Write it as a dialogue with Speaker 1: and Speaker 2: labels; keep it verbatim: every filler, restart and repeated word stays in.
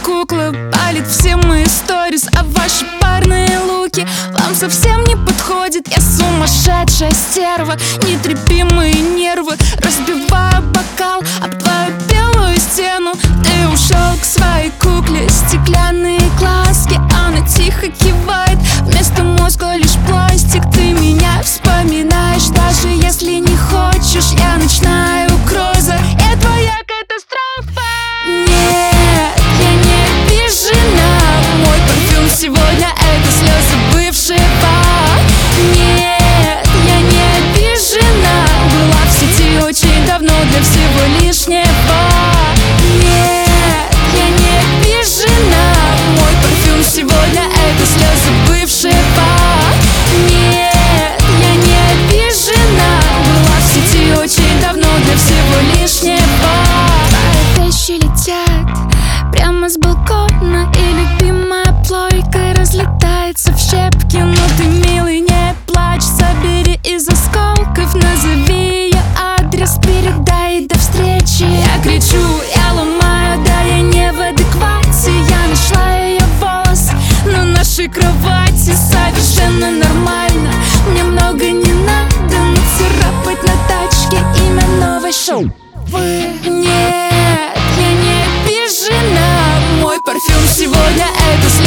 Speaker 1: кукла, палит все мои сторис, а ваши парные луки вам совсем не подходят. Я сумасшедшая стерва, нетерпимые нервы, разбиваю бокал об твою белую стену. Ты ушел к своей кукле, стеклянные глазки, она тихо кивает, вместо мозга лишь пластик. Ты меня вспоминаешь, даже если не хочешь, я ночная угроза, я твоя катастрофа. Нет, я не обижена, мой парфюм сегодня это слезы бывшего. Нет, я не обижена, была в сети очень давно для всего лишнего. Нет, я не обижена, мой парфюм сегодня это слезы бывшего. Нет, я не обижена, была в сети очень давно для всего лишнего. Твои вещи летят прямо с балкона, и любимая плойка разлетается в щепки. Но ты, милый, не плачь, собери из осколков, назови ее адрес, передай до встречи. Я кричу, я ломаю, да я не в адеквате. Я нашла ее волос на нашей кровати, совершенно нормально, мне много не надо, нацарапать на тачке имя новой шоу. Вы нет, я не обижена, мой парфюм сегодня это